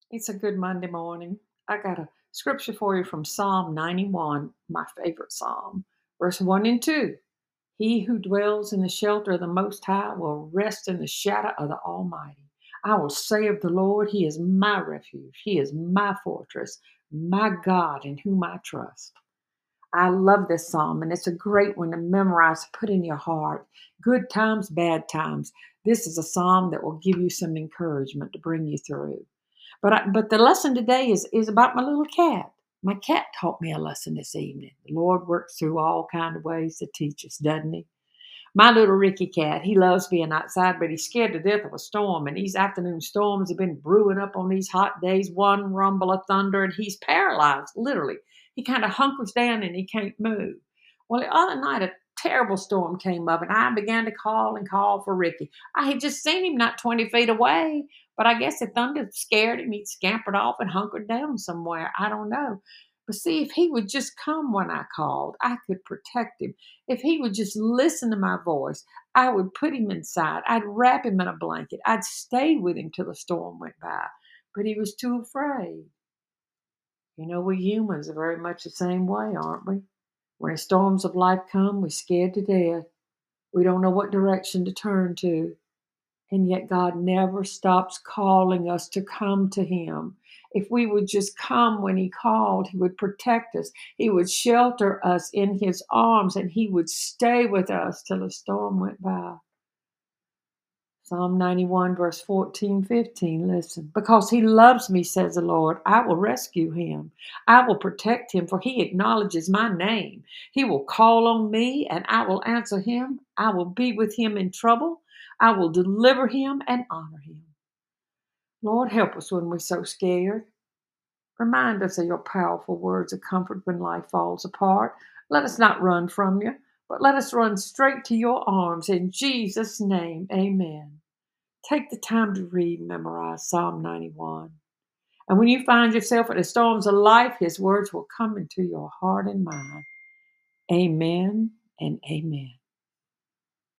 It's a good Monday morning. I got a scripture for you from Psalm 91, my favorite psalm, verse 1 and 2. He who dwells in the shelter of the Most High will rest in the shadow of the Almighty. I will say of the Lord, He is my refuge. He is my fortress, my God in whom I trust. I love this psalm, and it's a great one to memorize, put in your heart. Good times, bad times. This is a psalm that will give you some encouragement to bring you through. But the lesson today is about my little cat. My cat taught me a lesson this evening. The Lord works through all kind of ways to teach us, doesn't He? My little Ricky cat, he loves being outside, but he's scared to death of a storm. And these afternoon storms have been brewing up on these hot days, one rumble of thunder, and he's paralyzed, literally. He kind of hunkers down and he can't move. Well, the other night, a terrible storm came up, and I began to call and call for Ricky. I had just seen him not 20 feet away, but I guess the thunder scared him. He scampered off and hunkered down somewhere. I don't know. But see, if he would just come when I called, I could protect him. If he would just listen to my voice, I would put him inside. I'd wrap him in a blanket. I'd stay with him till the storm went by. But he was too afraid. We humans are very much the same way, aren't we? When the storms of life come, we're scared to death. We don't know what direction to turn to. And yet God never stops calling us to come to Him. If we would just come when He called, He would protect us. He would shelter us in His arms, and He would stay with us till the storm went by. Psalm 91, verse 14, 15. Listen. Because He loves me, says the Lord, I will rescue him. I will protect him, for he acknowledges my name. He will call on me, and I will answer him. I will be with him in trouble. I will deliver him and honor him. Lord, help us when we're so scared. Remind us of your powerful words of comfort when life falls apart. Let us not run from you, but let us run straight to your arms. In Jesus' name, amen. Take the time to read and memorize Psalm 91. And when you find yourself in the storms of life, His words will come into your heart and mind. Amen and amen.